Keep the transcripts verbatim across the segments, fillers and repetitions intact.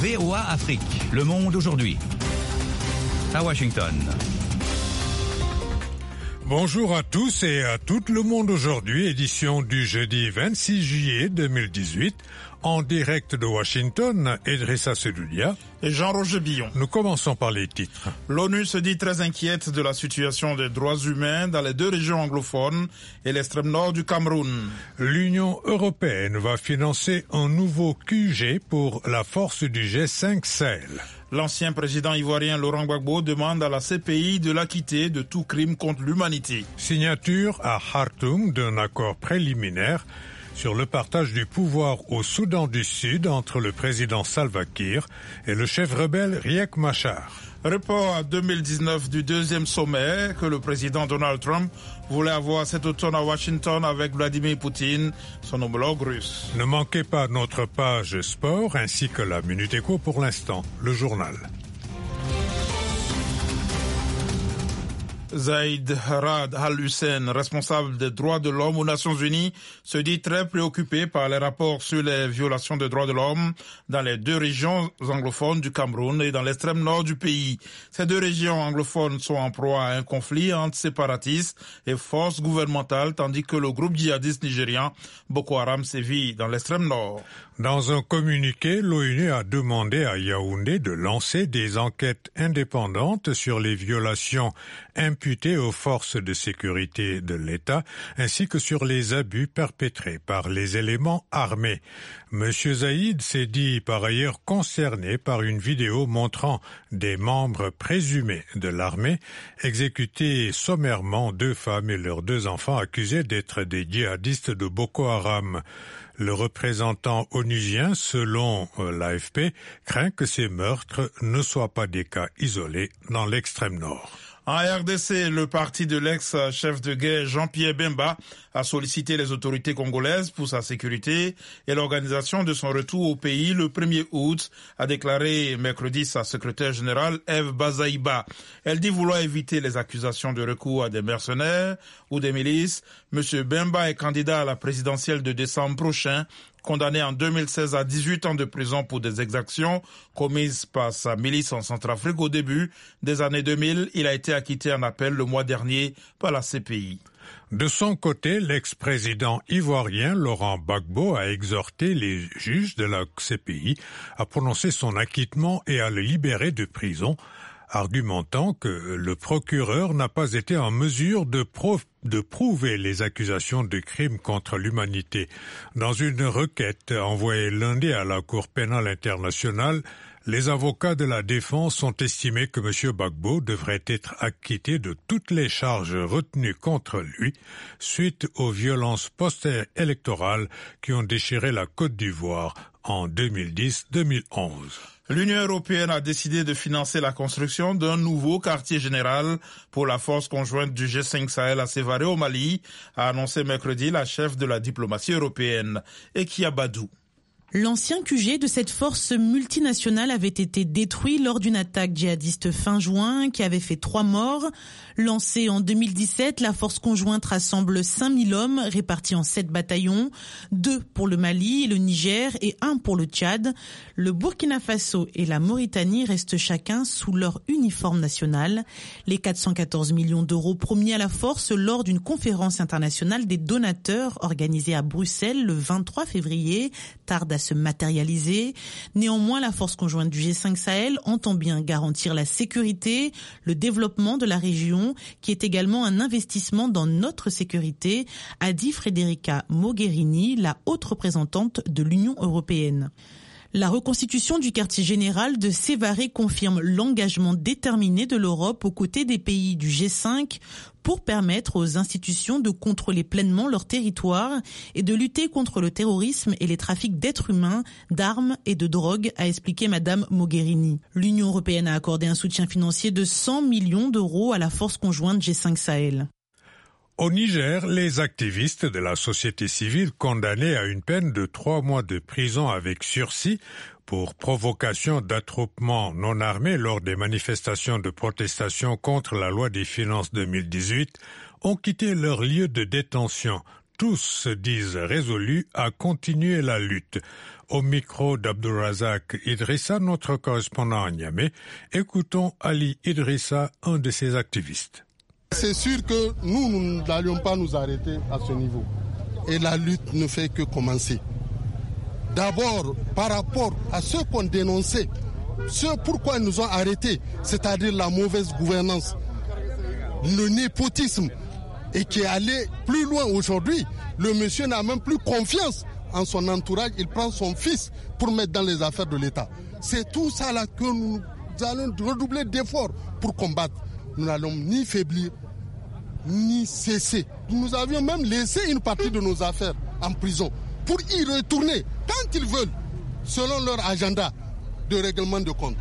V O A Afrique, Le Monde aujourd'hui. À Washington. Bonjour à tous et à tout Le Monde aujourd'hui, édition du jeudi vingt-six juillet deux mille dix-huit. En direct de Washington, Idrissa Sedoudia et Jean-Roger Billon. Nous commençons par les titres. L'ONU se dit très inquiète de la situation des droits humains dans les deux régions anglophones et l'extrême nord du Cameroun. L'Union européenne va financer un nouveau Q G pour la force du G cinq Sahel. L'ancien président ivoirien Laurent Gbagbo demande à la C P I de l'acquitter de tout crime contre l'humanité. Signature à Khartoum d'un accord préliminaire sur le partage du pouvoir au Soudan du Sud entre le président Salva Kiir et le chef rebelle Riek Machar. Report à deux mille dix-neuf du deuxième sommet que le président Donald Trump voulait avoir cet automne à Washington avec Vladimir Poutine, son homologue russe. Ne manquez pas notre page sport ainsi que la Minute Éco pour l'instant, le journal. Zaïd Rad Al-Hussein, responsable des droits de l'homme aux Nations Unies, se dit très préoccupé par les rapports sur les violations des droits de l'homme dans les deux régions anglophones du Cameroun et dans l'extrême nord du pays. Ces deux régions anglophones sont en proie à un conflit entre séparatistes et forces gouvernementales, tandis que le groupe djihadiste nigérian Boko Haram sévit dans l'extrême nord. Dans un communiqué, l'ONU a demandé à Yaoundé de lancer des enquêtes indépendantes sur les violations imputées aux forces de sécurité de l'État, ainsi que sur les abus perpétrés par les éléments armés. Monsieur Zaïd s'est dit par ailleurs concerné par une vidéo montrant des membres présumés de l'armée exécuter sommairement deux femmes et leurs deux enfants accusés d'être des djihadistes de Boko Haram. Le représentant onusien, selon l'A F P, craint que ces meurtres ne soient pas des cas isolés dans l'extrême nord. En R D C, le parti de l'ex-chef de guerre Jean-Pierre Bemba a sollicité les autorités congolaises pour sa sécurité et l'organisation de son retour au pays le premier août, a déclaré mercredi sa secrétaire générale Eve Bazaïba. Elle dit vouloir éviter les accusations de recours à des mercenaires ou des milices. Monsieur Bemba est candidat à la présidentielle de décembre prochain, condamné en deux mille seize à dix-huit ans de prison pour des exactions commises par sa milice en Centrafrique au début des années deux mille. Il a été acquitté en appel le mois dernier par la C P I. De son côté, l'ex-président ivoirien Laurent Gbagbo a exhorté les juges de la C P I à prononcer son acquittement et à le libérer de prison, argumentant que le procureur n'a pas été en mesure de, pro- de prouver les accusations de crimes contre l'humanité. Dans une requête envoyée lundi à la Cour pénale internationale, les avocats de la défense ont estimé que M. Gbagbo devrait être acquitté de toutes les charges retenues contre lui suite aux violences post-électorales qui ont déchiré la Côte d'Ivoire en deux mille dix deux mille onze. L'Union européenne a décidé de financer la construction d'un nouveau quartier général pour la force conjointe du G cinq Sahel à Sévaré au Mali, a annoncé mercredi la chef de la diplomatie européenne, Ekia Badou. L'ancien Q G de cette force multinationale avait été détruit lors d'une attaque djihadiste fin juin qui avait fait trois morts. Lancée en deux mille dix-sept, la force conjointe rassemble cinq mille hommes répartis en sept bataillons, deux pour le Mali et le Niger et un pour le Tchad. Le Burkina Faso et la Mauritanie restent chacun sous leur uniforme national. Les quatre cent quatorze millions d'euros promis à la force lors d'une conférence internationale des donateurs organisée à Bruxelles le vingt-trois février tardent à se matérialiser. Néanmoins, la force conjointe du G cinq Sahel entend bien garantir la sécurité, le développement de la région, qui est également un investissement dans notre sécurité, a dit Federica Mogherini, la haute représentante de l'Union européenne. La reconstitution du quartier général de Sévaré confirme l'engagement déterminé de l'Europe aux côtés des pays du G cinq pour permettre aux institutions de contrôler pleinement leur territoire et de lutter contre le terrorisme et les trafics d'êtres humains, d'armes et de drogue, a expliqué Madame Mogherini. L'Union européenne a accordé un soutien financier de cent millions d'euros à la force conjointe G cinq Sahel. Au Niger, les activistes de la société civile condamnés à une peine de trois mois de prison avec sursis pour provocation d'attroupements non armés lors des manifestations de protestation contre la loi des finances deux mille dix-huit ont quitté leur lieu de détention. tous se disent résolus à continuer la lutte. Au micro d'Abdourazak Idrissa, notre correspondant à Niamey, écoutons Ali Idrissa, un de ces activistes. C'est sûr que nous, nous n'allions pas nous arrêter à ce niveau. Et la lutte ne fait que commencer. D'abord, par rapport à ce qu'on dénonçait, ce pourquoi ils nous ont arrêtés, c'est-à-dire la mauvaise gouvernance, le népotisme, et qui est allé plus loin aujourd'hui. Le monsieur n'a même plus confiance en son entourage, il prend son fils pour mettre dans les affaires de l'État. C'est tout ça là que nous allons redoubler d'efforts pour combattre. Nous n'allons ni faiblir, ni cesser. Nous avions même laissé une partie de nos affaires en prison pour y retourner quand ils veulent, selon leur agenda de règlement de compte.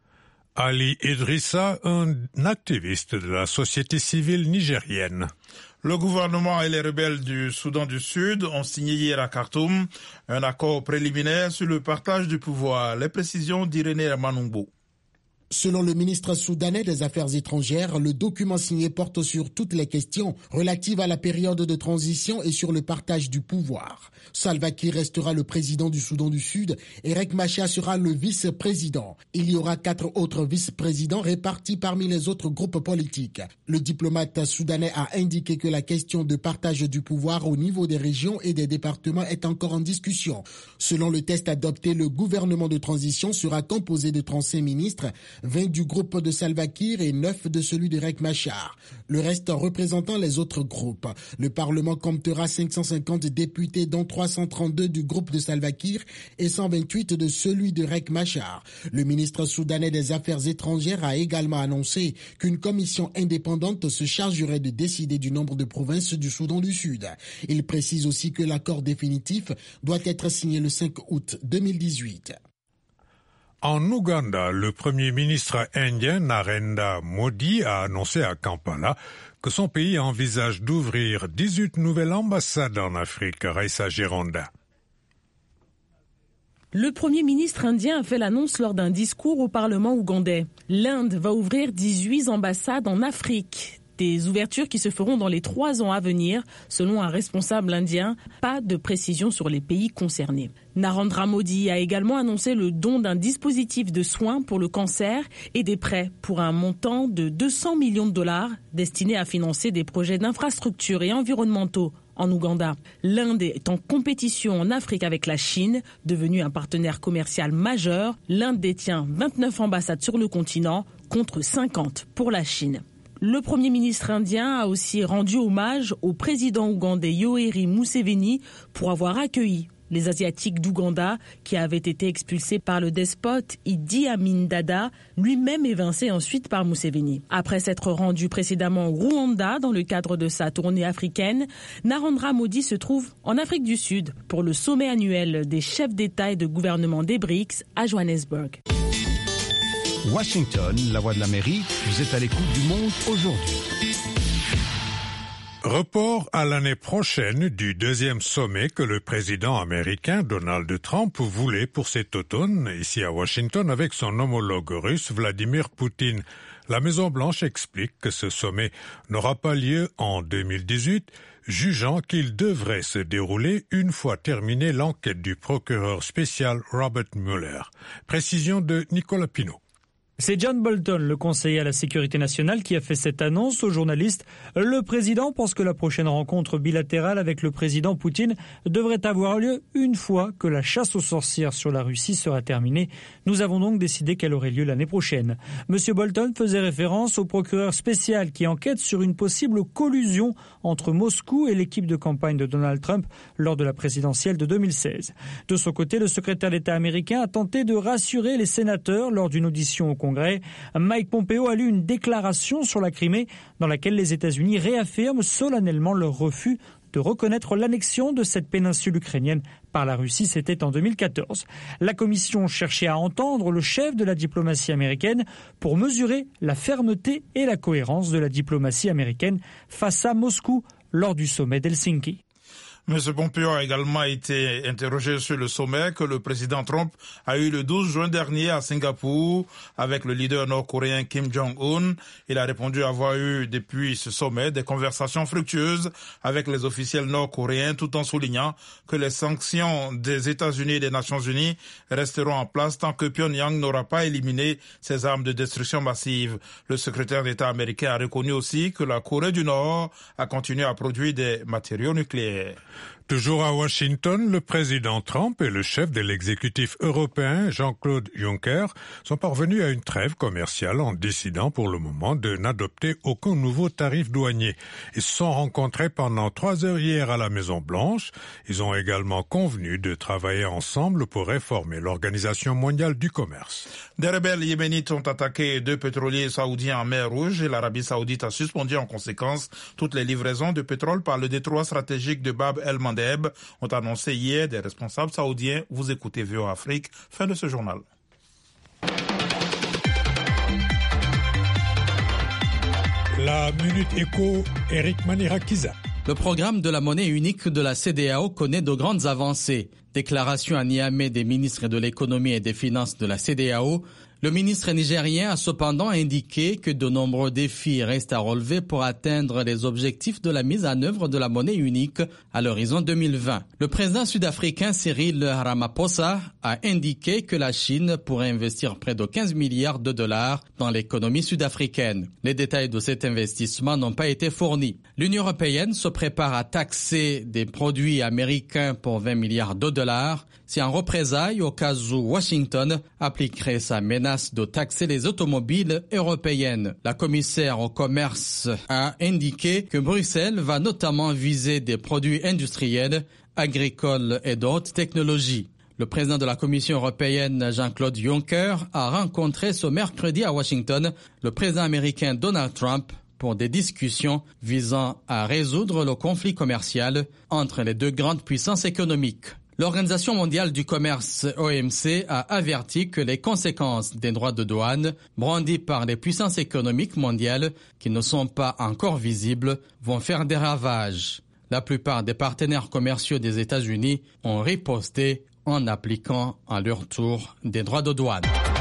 Ali Idrissa, un activiste de la société civile nigérienne. Le gouvernement et les rebelles du Soudan du Sud ont signé hier à Khartoum un accord préliminaire sur le partage du pouvoir. Les précisions d'Irénée Manumbo. Selon le ministre soudanais des Affaires étrangères, le document signé porte sur toutes les questions relatives à la période de transition et sur le partage du pouvoir. Salva Kiir restera le président du Soudan du Sud et Riek Machar sera le vice-président. Il y aura quatre autres vice-présidents répartis parmi les autres groupes politiques. Le diplomate soudanais a indiqué que la question de partage du pouvoir au niveau des régions et des départements est encore en discussion. Selon le test adopté, le gouvernement de transition sera composé de trente-cinq ministres, vingt du groupe de Salva Kiir et neuf de celui de Riek Machar. Le reste représentant les autres groupes. Le Parlement comptera cinq cent cinquante députés, dont trois cent trente-deux du groupe de Salva Kiir et cent vingt-huit de celui de Riek Machar. Le ministre soudanais des Affaires étrangères a également annoncé qu'une commission indépendante se chargerait de décider du nombre de provinces du Soudan du Sud. Il précise aussi que l'accord définitif doit être signé le cinq août deux mille dix-huit. En Ouganda, le premier ministre indien Narendra Modi a annoncé à Kampala que son pays envisage d'ouvrir dix-huit nouvelles ambassades en Afrique. Raissa Gironda. Le Premier ministre indien a fait l'annonce lors d'un discours au Parlement ougandais. L'Inde va ouvrir dix-huit ambassades en Afrique. Des ouvertures qui se feront dans les trois ans à venir, selon un responsable indien. Pas de précision sur les pays concernés. Narendra Modi a également annoncé le don d'un dispositif de soins pour le cancer et des prêts pour un montant de deux cents millions de dollars destinés à financer des projets d'infrastructures et environnementaux en Ouganda. L'Inde est en compétition en Afrique avec la Chine, devenue un partenaire commercial majeur. L'Inde détient vingt-neuf ambassades sur le continent contre cinquante pour la Chine. Le Premier ministre indien a aussi rendu hommage au président ougandais Yoweri Museveni pour avoir accueilli les Asiatiques d'Ouganda qui avaient été expulsés par le despote Idi Amin Dada, lui-même évincé ensuite par Museveni. Après s'être rendu précédemment au Rwanda dans le cadre de sa tournée africaine, Narendra Modi se trouve en Afrique du Sud pour le sommet annuel des chefs d'État et de gouvernement des B R I C S à Johannesburg. Washington, la voix de l'Amérique, vous êtes à l'écoute du monde aujourd'hui. Report à l'année prochaine du deuxième sommet que le président américain Donald Trump voulait pour cet automne, ici à Washington, avec son homologue russe Vladimir Poutine. La Maison-Blanche explique que ce sommet n'aura pas lieu en deux mille dix-huit, jugeant qu'il devrait se dérouler une fois terminée l'enquête du procureur spécial Robert Mueller. Précision de Nicolas Pinault. C'est John Bolton, le conseiller à la sécurité nationale, qui a fait cette annonce aux journalistes. Le président pense que la prochaine rencontre bilatérale avec le président Poutine devrait avoir lieu une fois que la chasse aux sorcières sur la Russie sera terminée. Nous avons donc décidé qu'elle aurait lieu l'année prochaine. Monsieur Bolton faisait référence au procureur spécial qui enquête sur une possible collusion entre Moscou et l'équipe de campagne de Donald Trump lors de la présidentielle de deux mille seize. De son côté, le secrétaire d'État américain a tenté de rassurer les sénateurs lors d'une audition au Congrès. Mike Pompeo a lu une déclaration sur la Crimée dans laquelle les États-Unis réaffirment solennellement leur refus de reconnaître l'annexion de cette péninsule ukrainienne par la Russie, c'était en deux mille quatorze. La commission cherchait à entendre le chef de la diplomatie américaine pour mesurer la fermeté et la cohérence de la diplomatie américaine face à Moscou lors du sommet d'Helsinki. M. Pompeo a également été interrogé sur le sommet que le président Trump a eu le douze juin dernier à Singapour avec le leader nord-coréen Kim Jong-un. Il a répondu avoir eu depuis ce sommet des conversations fructueuses avec les officiels nord-coréens tout en soulignant que les sanctions des États-Unis et des Nations Unies resteront en place tant que Pyongyang n'aura pas éliminé ses armes de destruction massive. Le secrétaire d'État américain a reconnu aussi que la Corée du Nord a continué à produire des matériaux nucléaires. Toujours à Washington, le président Trump et le chef de l'exécutif européen, Jean-Claude Juncker, sont parvenus à une trêve commerciale en décidant pour le moment de n'adopter aucun nouveau tarif douanier. Ils se sont rencontrés pendant trois heures hier à la Maison-Blanche. Ils ont également convenu de travailler ensemble pour réformer l'Organisation mondiale du commerce. Des rebelles yéménites ont attaqué deux pétroliers saoudiens en mer Rouge et l'Arabie saoudite a suspendu en conséquence toutes les livraisons de pétrole par le détroit stratégique de Bab el-Mandeb, ont annoncé hier des responsables saoudiens. Vous écoutez V O A Afrique. Fin de ce journal. La Minute Éco, Eric Manirakiza. Le programme de la monnaie unique de la C E D E A O connaît de grandes avancées. Déclaration à Niamey des ministres de l'économie et des finances de la C E D E A O. Le ministre nigérien a cependant indiqué que de nombreux défis restent à relever pour atteindre les objectifs de la mise en œuvre de la monnaie unique à l'horizon deux mille vingt. Le président sud-africain Cyril Ramaphosa a indiqué que la Chine pourrait investir près de quinze milliards de dollars dans l'économie sud-africaine. Les détails de cet investissement n'ont pas été fournis. L'Union européenne se prépare à taxer des produits américains pour vingt milliards de dollars. Si en représailles, au cas où Washington appliquerait sa menace de taxer les automobiles européennes. La commissaire au commerce a indiqué que Bruxelles va notamment viser des produits industriels, agricoles et de haute technologie. Le président de la Commission européenne, Jean-Claude Juncker, a rencontré ce mercredi à Washington le président américain Donald Trump pour des discussions visant à résoudre le conflit commercial entre les deux grandes puissances économiques. L'Organisation mondiale du commerce O M C a averti que les conséquences des droits de douane brandis par les puissances économiques mondiales qui ne sont pas encore visibles vont faire des ravages. La plupart des partenaires commerciaux des États-Unis ont riposté en appliquant à leur tour des droits de douane.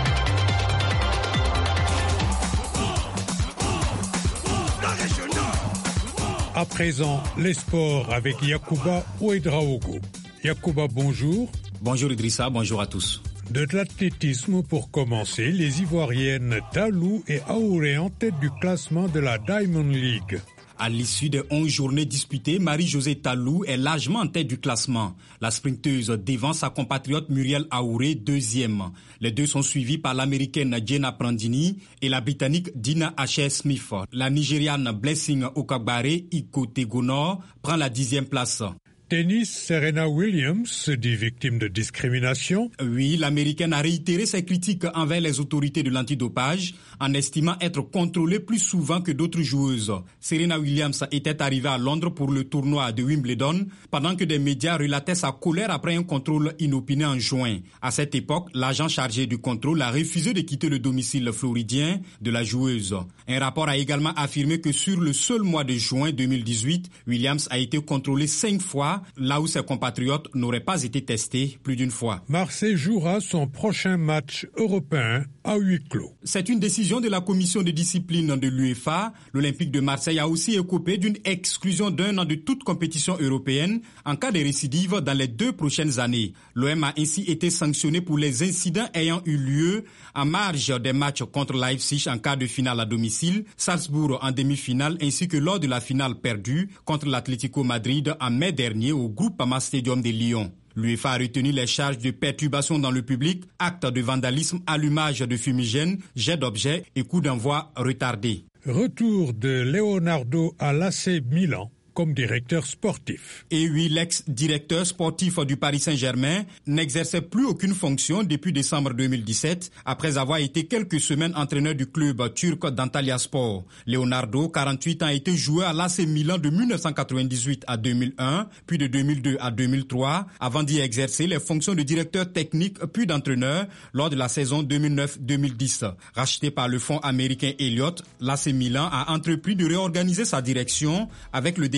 À présent, les sports avec Yacouba Ouedraogo. Yacouba, bonjour. Bonjour Idrissa, bonjour à tous. De l'athlétisme pour commencer, les Ivoiriennes Talou et Aouré en tête du classement de la Diamond League. À l'issue des onze journées disputées, Marie-Josée Talou est largement en tête du classement. La sprinteuse dévance sa compatriote Muriel Aouré, deuxième. Les deux sont suivis par l'américaine Jenna Prandini et la britannique Dina Asher Smith. La nigériane Blessing Okagbare Ikotegonor prend la dixième place. Tennis, Serena Williams se dit victime de discrimination. Oui, l'américaine a réitéré ses critiques envers les autorités de l'antidopage en estimant être contrôlée plus souvent que d'autres joueuses. Serena Williams était arrivée à Londres pour le tournoi de Wimbledon pendant que des médias relataient sa colère après un contrôle inopiné en juin. À cette époque, l'agent chargé du contrôle a refusé de quitter le domicile floridien de la joueuse. Un rapport a également affirmé que sur le seul mois de juin deux mille dix-huit, Williams a été contrôlée cinq fois là où ses compatriotes n'auraient pas été testés plus d'une fois. Marseille jouera son prochain match européen à huis clos. C'est une décision de la commission de discipline de l'UEFA. L'Olympique de Marseille a aussi écopé d'une exclusion d'un an de toute compétition européenne en cas de récidive dans les deux prochaines années. L'O M a ainsi été sanctionné pour les incidents ayant eu lieu en marge des matchs contre Leipzig en quart de finale à domicile, Salzbourg en demi-finale ainsi que lors de la finale perdue contre l'Atlético Madrid en mai dernier au Groupama Stadium de Lyon. L'UEFA a retenu les charges de perturbation dans le public, actes de vandalisme, allumage de fumigènes, jet d'objets et coups d'envoi retardés. Retour de Leonardo à l'A C Milan comme directeur sportif. Et oui, l'ex-directeur sportif du Paris Saint-Germain n'exerçait plus aucune fonction depuis décembre deux mille dix-sept, après avoir été quelques semaines entraîneur du club turc d'Antalyaspor. Leonardo, quarante-huit ans, a été joueur à l'A C Milan de mille neuf cent quatre-vingt-dix-huit à deux mille un, puis de deux mille deux à deux mille trois, avant d'y exercer les fonctions de directeur technique puis d'entraîneur lors de la saison deux mille neuf deux mille dix. Racheté par le fonds américain Elliott, l'A C Milan a entrepris de réorganiser sa direction avec le départ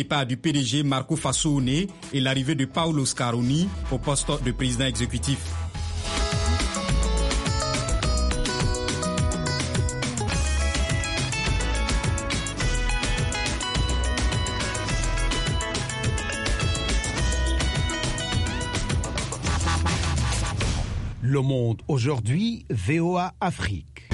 départ du P D G Marco Fasone et l'arrivée de Paolo Scaroni au poste de président exécutif. Le Monde aujourd'hui, V O A Afrique.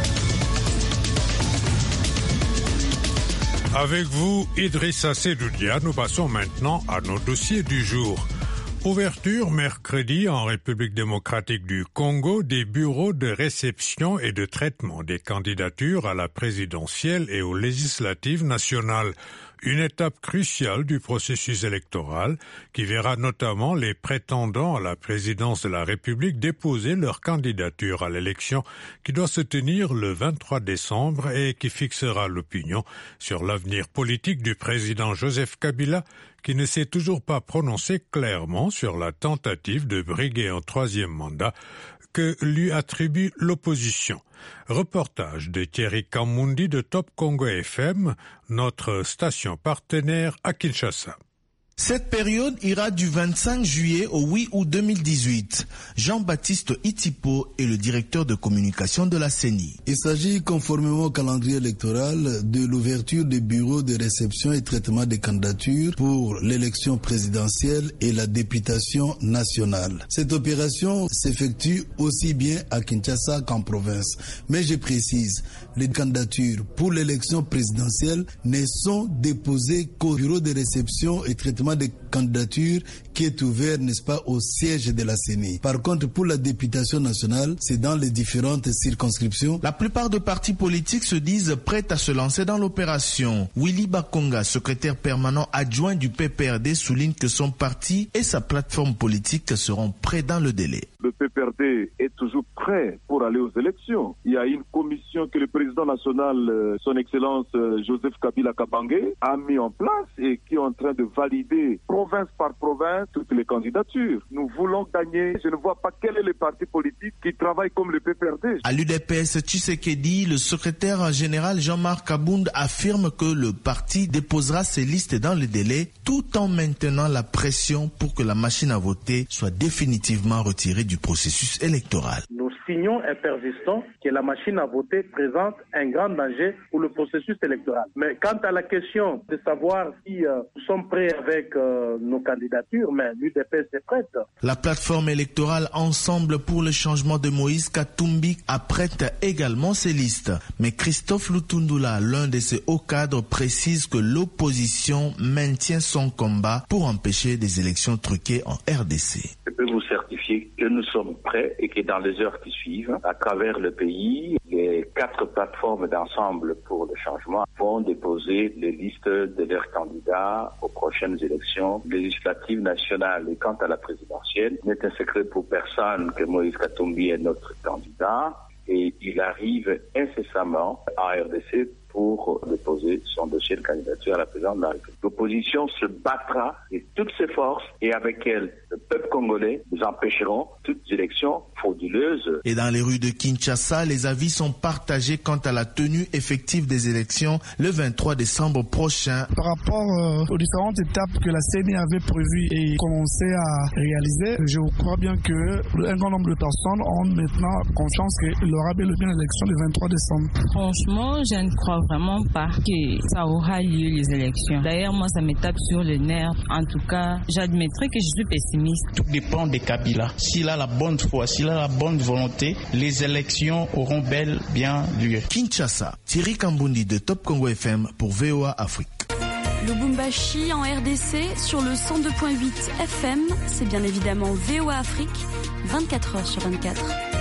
Avec vous, Idrissa Sedoudia, nous passons maintenant à nos dossiers du jour. Ouverture mercredi en République démocratique du Congo des bureaux de réception et de traitement des candidatures à la présidentielle et aux législatives nationales. Une étape cruciale du processus électoral qui verra notamment les prétendants à la présidence de la République déposer leur candidature à l'élection qui doit se tenir le vingt-trois décembre et qui fixera l'opinion sur l'avenir politique du président Joseph Kabila qui ne s'est toujours pas prononcé clairement sur la tentative de briguer un troisième mandat que lui attribue l'opposition. Reportage de Thierry Kamundi de Top Congo F M, notre station partenaire à Kinshasa. Cette période ira du vingt-cinq juillet au huit août deux mille dix-huit. Jean-Baptiste Itipo est le directeur de communication de la C E N I. Il s'agit, conformément au calendrier électoral, de l'ouverture des bureaux de réception et traitement des candidatures pour l'élection présidentielle et la députation nationale. Cette opération s'effectue aussi bien à Kinshasa qu'en province. Mais je précise, les candidatures pour l'élection présidentielle ne sont déposées qu'au bureau de réception et traitement des candidatures qui est ouvert, n'est-ce pas, au siège de la C E N I. Par contre, pour la députation nationale, c'est dans les différentes circonscriptions. La plupart des partis politiques se disent prêts à se lancer dans l'opération. Willy Bakonga, secrétaire permanent adjoint du P P R D, souligne que son parti et sa plateforme politique seront prêts dans le délai. Le P P R D est toujours prêt pour aller aux élections. Il y a une commission que le président national, son Excellence Joseph Kabila Kabange, a mis en place et qui est en train de valider province par province toutes les candidatures. Nous voulons gagner. Je ne vois pas quel est le parti politique qui travaille comme le P P R D. À l'U D P S, Tshisekedi, le secrétaire général Jean-Marc Abound affirme que le parti déposera ses listes dans le délai tout en maintenant la pression pour que la machine à voter soit définitivement retirée du processus électoral. Nous signons un persistant que la machine à voter présente un grand danger pour le processus électoral. Mais quant à la question de savoir si euh, nous sommes prêts avec euh, nos candidatures, mais l'U D P S est prête. La plateforme électorale Ensemble pour le changement de Moïse Katumbi apprête également ses listes. Mais Christophe Lutundula, l'un de ses hauts cadres, précise que l'opposition maintient son combat pour empêcher des élections truquées en R D C. Je peux vous certifier que nous sommes prêts et que dans les heures qui suivent, à travers le pays, les quatre plateformes d'Ensemble pour le changement vont déposer les listes de leurs candidats aux prochaines élections législatives nationales. Et quant à la présidentielle, il n'est un secret pour personne que Moïse Katumbi est notre candidat et il arrive incessamment en R D C pour déposer son dossier de candidature à la présidence de la République. L'opposition se battra de toutes ses forces et avec elle, le peuple congolais, nous empêcherons toutes élections frauduleuses. Et dans les rues de Kinshasa, les avis sont partagés quant à la tenue effective des élections le vingt-trois décembre prochain. Par rapport euh, aux différentes étapes que la C E N I avait prévues et commencé à réaliser, je crois bien que un grand nombre de personnes ont maintenant confiance qu'il aura bel et bien l'élection le vingt-trois décembre. Franchement, je ne crois vraiment pas que ça aura lieu les élections. D'ailleurs, moi, ça me tape sur le nerf. En tout cas, j'admettrai que je suis pessimiste. Tout dépend de Kabila. S'il a la bonne foi, s'il a la bonne volonté, les élections auront bel bien lieu. Kinshasa, Thierry Kambundi de Top Congo F M pour V O A Afrique. Lubumbashi en R D C sur le cent deux virgule huit F M. C'est bien évidemment V O A Afrique, vingt-quatre heures sur vingt-quatre.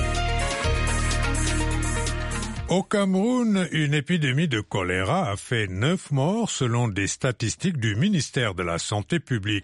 Au Cameroun, une épidémie de choléra a fait neuf morts selon des statistiques du ministère de la Santé publique.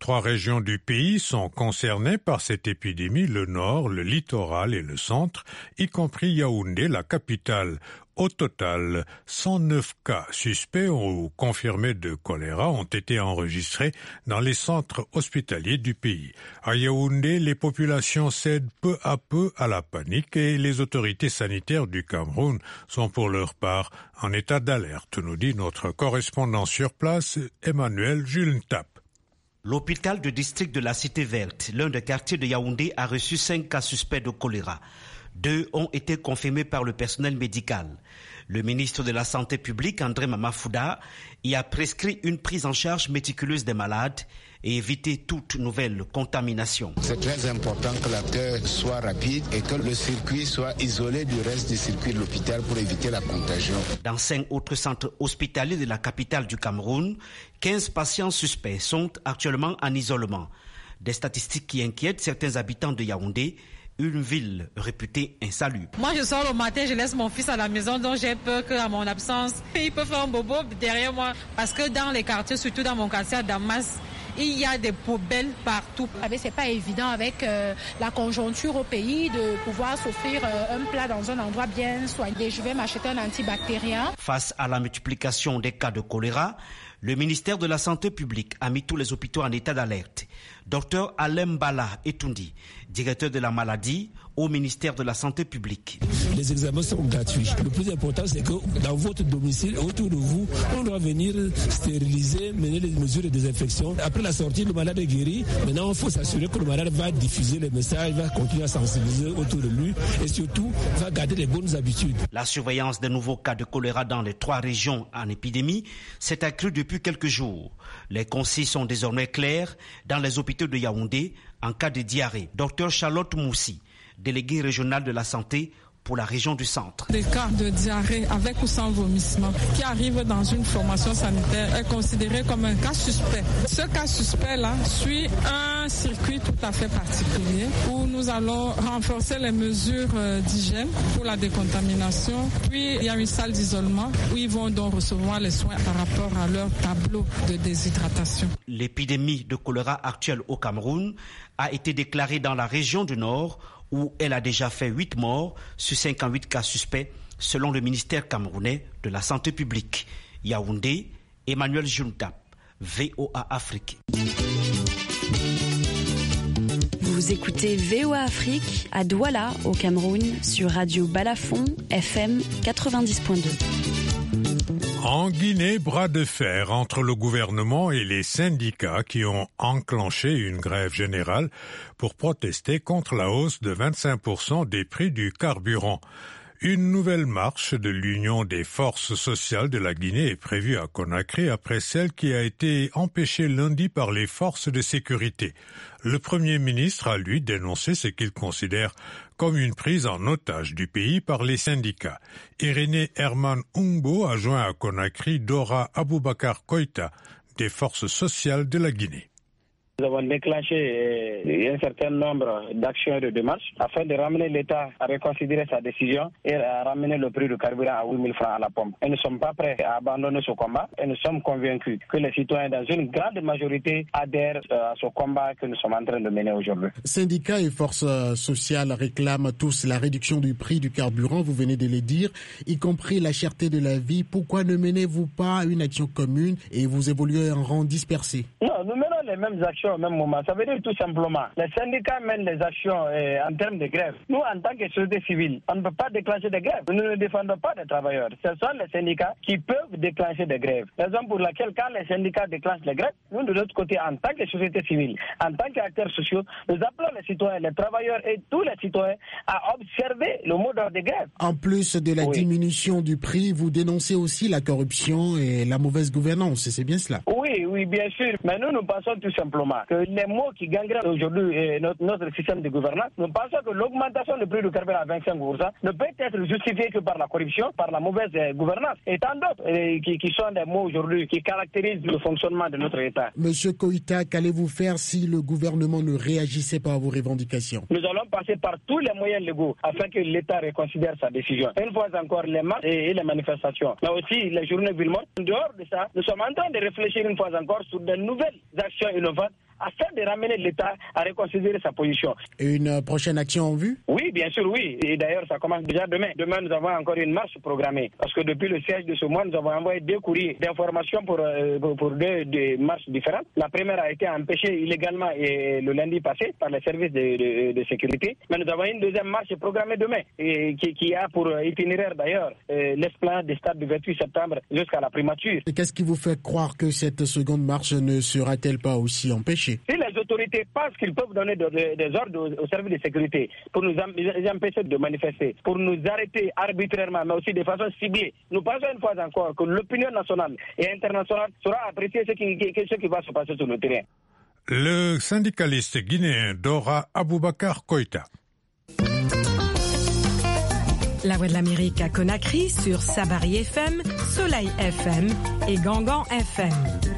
Trois régions du pays sont concernées par cette épidémie, le nord, le littoral et le centre, y compris Yaoundé, la capitale. Au total, cent neuf cas suspects ou confirmés de choléra ont été enregistrés dans les centres hospitaliers du pays. À Yaoundé, les populations cèdent peu à peu à la panique et les autorités sanitaires du Cameroun sont pour leur part en état d'alerte, nous dit notre correspondant sur place, Emmanuel Julentap. L'hôpital de district de la Cité Verte, l'un des quartiers de Yaoundé, a reçu cinq cas suspects de choléra. Deux ont été confirmés par le personnel médical. Le ministre de la Santé publique, André Mamafouda, y a prescrit une prise en charge méticuleuse des malades et éviter toute nouvelle contamination. C'est très important que l'acteur soit rapide et que le circuit soit isolé du reste du circuit de l'hôpital pour éviter la contagion. Dans cinq autres centres hospitaliers de la capitale du Cameroun, quinze patients suspects sont actuellement en isolement. Des statistiques qui inquiètent certains habitants de Yaoundé, une ville réputée insalubre. Moi, je sors le matin, je laisse mon fils à la maison, donc j'ai peur qu'à mon absence, il peut faire un bobo derrière moi. Parce que dans les quartiers, surtout dans mon quartier à Damas, il y a des poubelles partout. C'est pas évident avec euh, la conjoncture au pays de pouvoir s'offrir euh, un plat dans un endroit bien soigné. Je vais m'acheter un antibactérien. Face à la multiplication des cas de choléra, le ministère de la Santé publique a mis tous les hôpitaux en état d'alerte. Docteur Alem Bala Etoundi, directeur de la maladie au ministère de la Santé publique. Les examens sont gratuits. Le plus important, c'est que dans votre domicile, autour de vous, on doit venir stériliser, mener les mesures de désinfection. Après la sortie, le malade est guéri. Maintenant, il faut s'assurer que le malade va diffuser les messages, va continuer à sensibiliser autour de lui et surtout va garder les bonnes habitudes. La surveillance des nouveaux cas de choléra dans les trois régions en épidémie s'est accrue depuis quelques jours. Les consignes sont désormais claires dans les hôpitaux de Yaoundé en cas de diarrhée. Docteur Charlotte Moussi, déléguée régionale de la santé pour la région du centre. Des cas de diarrhée avec ou sans vomissement qui arrivent dans une formation sanitaire est considéré comme un cas suspect. Ce cas suspect-là suit un circuit tout à fait particulier où nous allons renforcer les mesures d'hygiène pour la décontamination. Puis il y a une salle d'isolement où ils vont donc recevoir les soins par rapport à leur tableau de déshydratation. L'épidémie de choléra actuelle au Cameroun a été déclarée dans la région du Nord où elle a déjà fait huit morts sur cinquante-huit cas suspects, selon le ministère camerounais de la Santé publique. Yaoundé, Emmanuel Juntap, V O A Afrique. Vous écoutez V O A Afrique à Douala, au Cameroun, sur Radio Balafon, F M quatre-vingt-dix point deux. En Guinée, bras de fer entre le gouvernement et les syndicats qui ont enclenché une grève générale pour protester contre la hausse de vingt-cinq pour cent des prix du carburant. Une nouvelle marche de l'Union des forces sociales de la Guinée est prévue à Conakry après celle qui a été empêchée lundi par les forces de sécurité. Le Premier ministre a, lui, dénoncé ce qu'il considère comme une prise en otage du pays par les syndicats. Irénée Herman Ungbo a joint à Conakry Dora Aboubakar Koïta des forces sociales de la Guinée. Nous avons déclenché un certain nombre d'actions et de démarches afin de ramener l'État à reconsidérer sa décision et à ramener le prix du carburant à huit mille francs à la pompe. Et nous ne sommes pas prêts à abandonner ce combat et nous sommes convaincus que les citoyens, dans une grande majorité, adhèrent à ce combat que nous sommes en train de mener aujourd'hui. Syndicats et forces sociales réclament tous la réduction du prix du carburant, vous venez de le dire, y compris la cherté de la vie. Pourquoi ne menez-vous pas une action commune et vous évoluez en rang dispersé? Non, nous menons les mêmes actions au même moment. Ça veut dire tout simplement, les syndicats mènent les actions euh, en termes de grève. Nous, en tant que société civile, on ne peut pas déclencher des grèves. Nous ne défendons pas les travailleurs. Ce sont les syndicats qui peuvent déclencher des grèves. Raison pour laquelle, quand les syndicats déclenchent les grèves, nous, de l'autre côté, en tant que société civile, en tant qu'acteurs sociaux, nous appelons les citoyens, les travailleurs et tous les citoyens à observer le mot d'ordre des grèves. En plus de la oui. diminution du prix, vous dénoncez aussi la corruption et la mauvaise gouvernance. C'est bien cela? Oui, oui, bien sûr. Mais nous, nous pensons tout simplement que les mots qui gangrènent aujourd'hui notre, notre système de gouvernance, nous pensons que l'augmentation du prix du carburant à vingt-cinq pour cent ne peut être justifiée que par la corruption, par la mauvaise gouvernance et tant d'autres qui, qui sont des mots aujourd'hui qui caractérisent le fonctionnement de notre État. Monsieur Koïta, qu'allez-vous faire si le gouvernement ne réagissait pas à vos revendications? Nous allons passer par tous les moyens légaux afin que l'État reconsidère sa décision. Une fois encore, les marches et les manifestations, mais aussi les journées ville morte. En dehors de ça, nous sommes en train de réfléchir une fois encore sur de nouvelles actions innovantes afin de ramener l'État à reconsidérer sa position. Une prochaine action en vue? Oui, bien sûr, oui. Et d'ailleurs, ça commence déjà demain. Demain, nous avons encore une marche programmée. Parce que depuis le siège de ce mois, nous avons envoyé deux courriers d'information pour, euh, pour deux, deux marches différentes. La première a été empêchée illégalement et le lundi passé par les services de, de, de sécurité. Mais nous avons une deuxième marche programmée demain et qui, qui a pour itinéraire d'ailleurs euh, l'esplanade des stades du vingt-huit septembre jusqu'à la primature. Et qu'est-ce qui vous fait croire que cette seconde marche ne sera-t-elle pas aussi empêchée? Si les autorités pensent qu'ils peuvent donner de, de, des ordres aux, aux services de sécurité pour nous empêcher de manifester, pour nous arrêter arbitrairement, mais aussi de façon ciblée, nous pensons une fois encore que l'opinion nationale et internationale saura apprécier ce qui, ce qui va se passer sur le terrain. Le syndicaliste guinéen Dora Aboubakar Koïta. La Voix de l'Amérique à Conakry sur Sabari F M, Soleil F M et Gangan F M.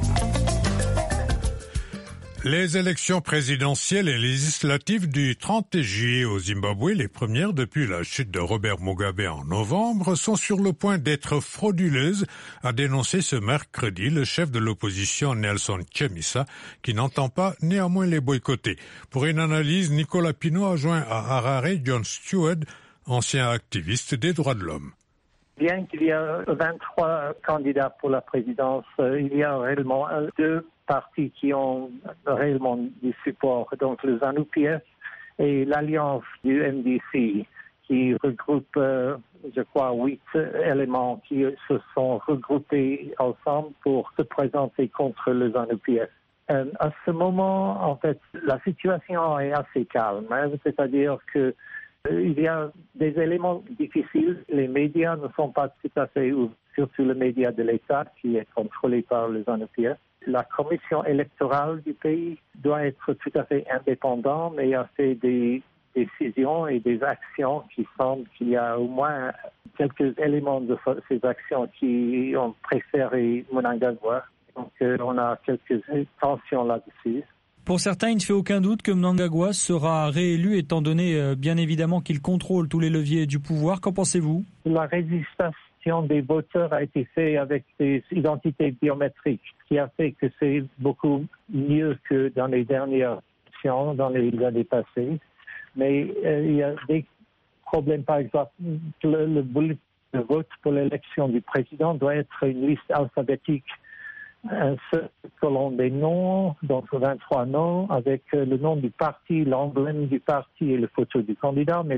Les élections présidentielles et législatives du trente juillet au Zimbabwe, les premières depuis la chute de Robert Mugabe en novembre, sont sur le point d'être frauduleuses, a dénoncé ce mercredi le chef de l'opposition Nelson Chamisa, qui n'entend pas néanmoins les boycotter. Pour une analyse, Nicolas Pinault a joint à Harare John Stewart, ancien activiste des droits de l'homme. Bien qu'il y ait vingt-trois candidats pour la présidence, il y a réellement deux partis qui ont réellement du support, donc le ZANU P F et l'alliance du M D C, qui regroupe, euh, je crois, huit éléments qui se sont regroupés ensemble pour se présenter contre le ZANU P F. Euh, à ce moment, en fait, la situation est assez calme, hein, c'est-à-dire que il y a des éléments difficiles. Les médias ne sont pas tout à fait ouverts, surtout le média de l'État qui est contrôlé par le ZANU P F. La commission électorale du pays doit être tout à fait indépendante, mais a fait des décisions et des actions qui semblent qu'il y a au moins quelques éléments de ces actions qui ont préféré Mnangagwa. Donc euh, on a quelques tensions là-dessus. Pour certains, il ne fait aucun doute que Mnangagwa sera réélu, étant donné euh, bien évidemment qu'il contrôle tous les leviers du pouvoir. Qu'en pensez-vous? La résistance des voteurs a été faite avec des identités biométriques, ce qui a fait que c'est beaucoup mieux que dans les dernières élections, dans les années passées. Mais euh, il y a des problèmes, par exemple, le, le bulletin de vote pour l'élection du président doit être une liste alphabétique. Un seul colonne des noms, donc vingt-trois noms, avec le nom du parti, l'emblème du parti et le photo du candidat. Mais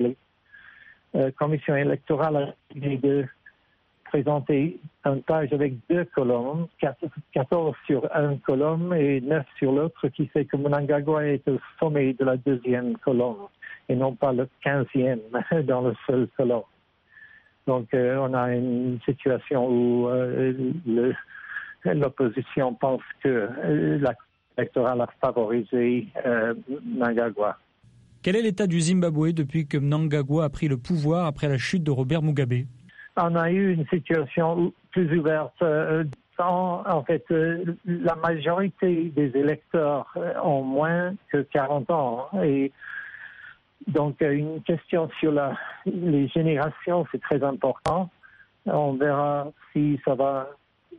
la euh, commission électorale a décidé de présenter une page avec deux colonnes, quatorze sur une colonne et neuf sur l'autre, qui fait que Mnangagwa est au sommet de la deuxième colonne et non pas le quinzième dans le seul colonne. Donc euh, on a une situation où euh, le l'opposition pense que l'électoral a favorisé euh, Mnangagwa. Quel est l'état du Zimbabwe depuis que Mnangagwa a pris le pouvoir après la chute de Robert Mugabe? On a eu une situation plus ouverte. Euh, sans, en fait, euh, la majorité des électeurs ont moins que quarante ans. Et donc, une question sur la, les générations, c'est très important. On verra si ça va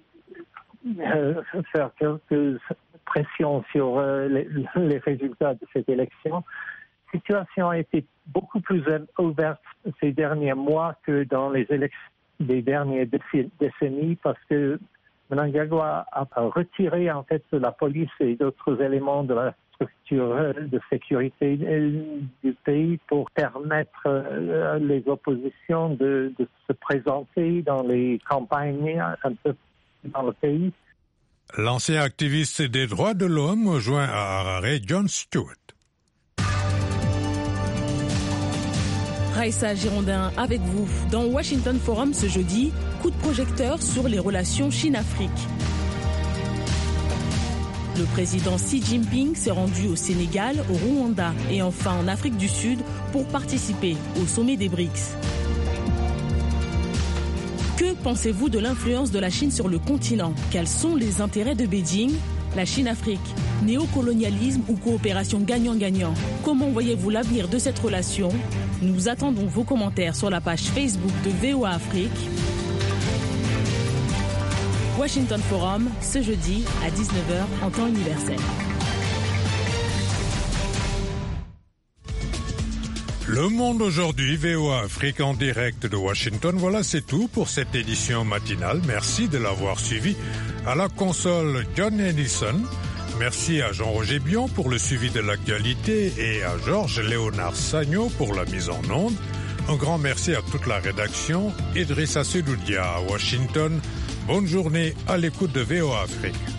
Euh, faire quelques pressions sur euh, les, les résultats de cette élection. La situation a été beaucoup plus ouverte ces derniers mois que dans les élections des dernières décennies parce que Mnangagwa a retiré en fait la police et d'autres éléments de la structure de sécurité du pays pour permettre euh, les oppositions de, de se présenter dans les campagnes un peu dans le pays. L'ancien activiste des droits de l'homme joint à Harare John Stewart. Raïssa Girondin avec vous dans Washington Forum ce jeudi, coup de projecteur sur les relations Chine-Afrique. Le président Xi Jinping s'est rendu au Sénégal, au Rwanda et enfin en Afrique du Sud pour participer au sommet des B R I C S. Que pensez-vous de l'influence de la Chine sur le continent? Quels sont les intérêts de Beijing? La Chine-Afrique, néocolonialisme ou coopération gagnant-gagnant? Comment voyez-vous l'avenir de cette relation? Nous attendons vos commentaires sur la page Facebook de V O A Afrique. Washington Forum, ce jeudi à dix-neuf heures en temps universel. Le Monde aujourd'hui, V O A Afrique en direct de Washington. Voilà, c'est tout pour cette édition matinale. Merci de l'avoir suivi. À la console, John Ellison. Merci à Jean-Roger Bion pour le suivi de l'actualité et à Georges Léonard Sagno pour la mise en onde. Un grand merci à toute la rédaction. Idrissa Sedoudia à Washington. Bonne journée à l'écoute de V O A Afrique.